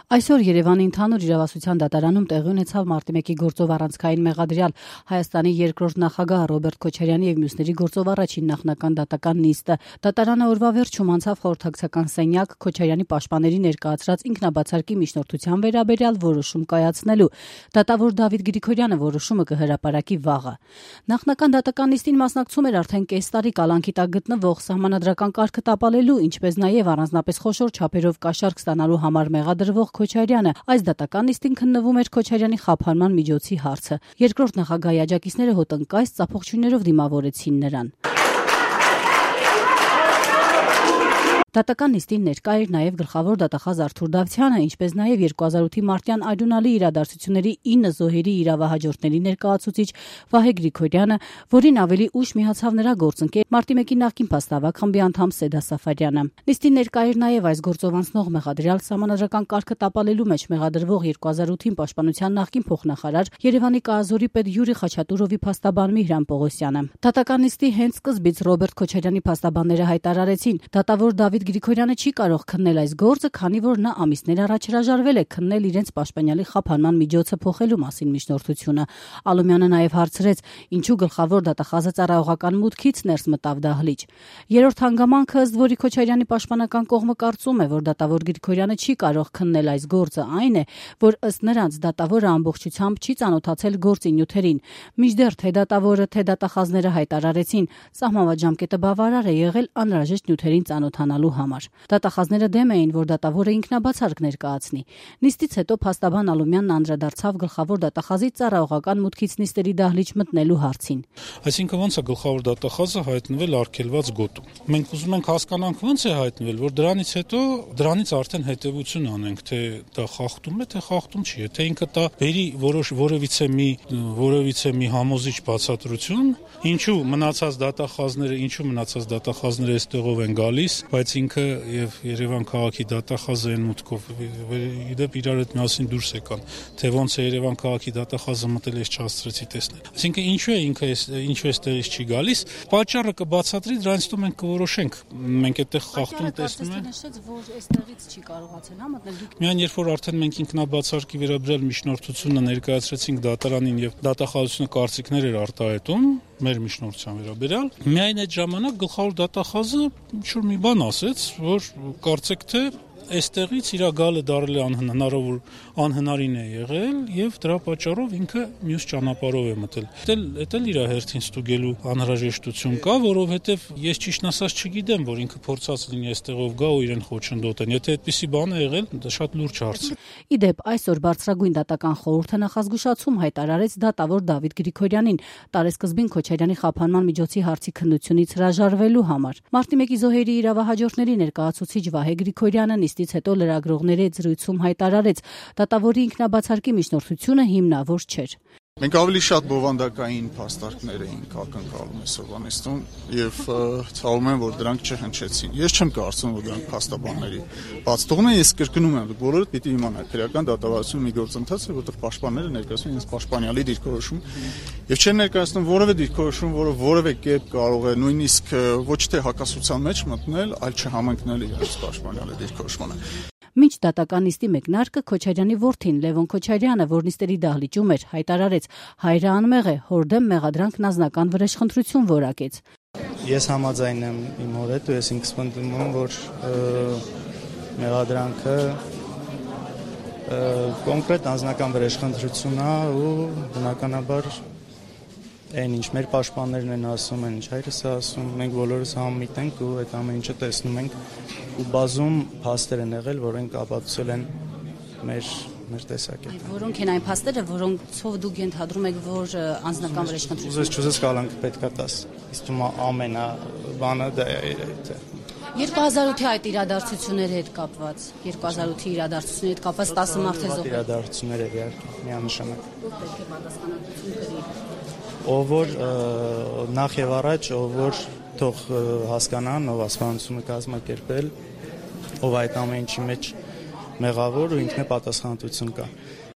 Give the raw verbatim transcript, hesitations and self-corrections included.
Այսօր Երևանի ընդհանուր իրավասության դատարանում տեղի ունեցավ մարտի մեկի գործով առանցքային մեղադրյալ Հայաստանի երկրորդ նախագահ Ռոբերտ Քոչարյանի եւ մյուսների գործով առաջին նախնական դատական նիստը։ Դատարանը օրվա վերջում անցավ խորհրդակցական սենյակ Քոչարյանի պաշտպանների ներկայացրած ինքնաբացարկի միջնորդության վերաբերյալ որոշում կայացնելու։ Դատավոր Դավիթ Գրիգորյանը որոշումը կհրապարակի վաղը։ Նախնական դատական նիստին մասնակցում էր արդեն կես տարի կալանքի տակ գտնվող սահմանադրական կարգը տապալելու, ինչպես նաեւ առանձնապես խոշոր չափերով կաշառք ստանալու համար մեղադրվող Քոչարյանը։ Այս դատական նիստին քննվում էր Քոչարյանի խափանման միջոցի հարցը։ Երկրորդ նախագահի աջակիցները հոտնկայս ծափողջույներով դիմավորեցին նրան։ Դատական նիստին ներկա էր նաև գլխավոր դատախազ Արթուր Դավթյանը, ինչպես նաև երկու հազար ութի մարտյան այդունալի իրադարձությունների ինը զոհերի իրավահաջորդների ներկայացուցիչ Վահե Գրիգորյանը, որին ավելի ուշ միացավ նրա գործընկեր մարտի մեկի նախկին փաստավակ խմբի անդամ Սեդա Սաֆարյանը։ Նիստին ներկա էր նաև այս գործով անցնող մեղադրյալ սահմանադրական կարգը տապալելու մեջ մեղադրվող երկու հազար ութին պաշտպանության նախկին փոխնախարար Երևանի կազորի պետ Յուրի Խաչատուրովի փաստաբան Միհրան Պողոսյանը։ Դատական նիստի հենց սկզբից Ռոբերտ Քոչարյանի փաստաբանները հայտարարեցին, դատավոր Դավիթ Գրիգորյանը չի կարող քննել այս գործը, քանի որ նա ամիսներ առաջ հրաժարվել է քննել իրենց պաշտպանյալի խափանման միջոցը փոխելու մասին միջնորդությունը։ Ալոմյանը նաև հարցրեց, ինչու գլխավոր դատախազը ծառայողական մուտքից ներս մտավ դահլիճ։ Երրորդ հանգամանքը, ըստ որի Քոչարյանի պաշտպանական կողմը կարծում է, որ դատավոր Գրիգորյանը չի կարող քննել այս գործը, այն է, որ ըստ նրանց դատավորը ամբողջությամբ չի ծանոթացել գործի նյութերին։ Մինչդեռ թե դատավորը, թե դատախազները հայտարարեցին, սահմանված ժամկետը բավարար է եղել անհրաժեշտ նյութերին ծանոթանալու համար։ Դատախազները դեմ էին, որ դատավորը ինքնաբացարկ ներկայացնի։ Նիստից հետո փաստաբան Ալոմյանն անդրադարձավ գլխավոր դատախազի ծառայողական մուտքից նիստերի դահլիճ մտնելու հարցին։ Այսինքն ոնց է գլխավոր դատախազը հայտնվել արգելված գոտում։ Մենք ուզում ենք հասկանանք ոնց է հայտնվել, որ դրանից հետո դրանից արդեն հետևություն անենք, թե դա խախտում է, թե խախտում չի։ Եթե ինքը դա բերի որոշ որևիցե մի որևիցե մի համոզիչ բացատրություն, ինչու մնացած դատախազները, ինչու մնացած դատախազները այստեղով են գալիս, բայց ինքը եւ Երևան քաղաքի դատախազը են մուտքով իդեպ իրար հետ միասին դուրս եկան, թե ոնց է Երևան քաղաքի դատախազը մտել ես չհասցրեցի տեսնել։ Այսինքն ինչու է ինքը ինչու է ստեղից չի գալիս, պատճառը կբացատրի, դրանից հետո մենք կորոշենք։ Մենք այդտեղ խախտում տեսնում ենք, նշեց, որ այստեղից չի կարողացել հա մտնել։ Միայն երբ որ արդեն մենք ինքնաբացարկի վերաբերյալ միջնորդությունը ներկայացրեցինք դատարանին եւ դատախազությունը կարծիքներ էր արտահայտում մեր միջնորդության վերաբերյալ, միայն այդ ժամանակ գլխավոր դատախազը ինչ-որ մի բան ասեց, որ կարծեք թե այստեղից իր գալը դարել է անհնարավոր անհնարին է եղել եւ դրա պատճառով ինքը մյուս ճանապարհով է մտել։ Դա էլ իր հերթին ստուգելու անհրաժեշտություն կա, որովհետեւ ես ճիշտն ասած չգիտեմ, որ ինքը փորձած լինի այստեղով գա ու իրեն խոչընդոտեն։ Եթե այդպիսի բան է եղել, դա շատ լուրջ հարց է։ Իդեպ այսօր բարձրագույն դատական խորհուրդը նախազգուշացում հայտարարեց դատավոր Դավիթ Գրիգորյանին տարեսկզբին Քոչարյանի խափանման միջոցի հարցի քննությունից հրաժարվելու համար։ Մարտի մեկի զոհերի իրավահաջորդների ներկայացուցիչ Վահե Գրիգորյանը նիստից հետո լրագրողների հետ զրույցում հայտարարեց, դատավորի ինքնաբացարկի միջնորդությունը հիմնավոր չէր։ Մենք ավելի շատ բովանդակային փաստարկներ էինք ակնկալում այսօրվա նիստում եւ ցավում եմ, որ դրանք չհնչեցին։ Ես չեմ կարծում, որ դրանք փաստաբանների բացթողն է, ես կրկնում եմ, բոլորը պիտի իմանան, քրեական դատավարություն մի գործընթաց է, որտեղ պաշտպանները ներկայացնում իրենց պաշտպանյալի դիրքորոշում եւ չեն ներկայացնում որևէ դիրքորոշում, որը որևէ կերպ կարող է նույնիսկ ոչ թե հակասության մեջ մտնել, այլ չհամընկնել իրենց պաշտպանյալի դիրքորոշմանը։ Մինչ դատական նիստի մեկնարկը Քոչարյանի որդին Լևոն Քոչարյանը, որ նիստերի դահլիճում էր, հայտարարեց, հայրը անմեղ է, հորդեմ մեղադրանքն անձնական վրեժխնդրություն որակեց։ Ես համաձայն եմ իմ հոր հետ ու ես ինքս պնդում եմ, որ մեղադրանքը կոնկրետ անձնական վրեժխնդրություն է ու բնականաբար այն ինչ մեր պաշտպաններն են ասում, այն ինչ հայրս է ասում, մենք բոլորս համամիտ ենք ու այդ ամեն ինչը տեսնում ենք ու բազում փաստեր են եղել, որոնք ապացուցել են մեր մեր տեսակետը։ Որոնք են այն փաստերը, որոնցով դուք ենթադրում եք, որ անձնական վրեժխնդրություն։ Ուզես չուզես կալանքը պետքա տաս։ Իսկ ո՞ւմ ամենա բանը դա է։ երկու հազար ութի այդ իրադարձությունների հետ կապված, երկու հազար ութի իրադարձությունների հետ կապված տասը մարդ է զոհվել։ Իրադարձություններ է իհարկե, միանշանակ։ Ո՞վ պետք է պատասխանատվություն կրի։ Ով որ նախ եւ առաջ, ով որ թող հասկանան, ով ասφանությունը կազմակերպել, ով այդ ամեն ինչի մեջ մեղավոր ու ինքն է պատասխանատվություն կա։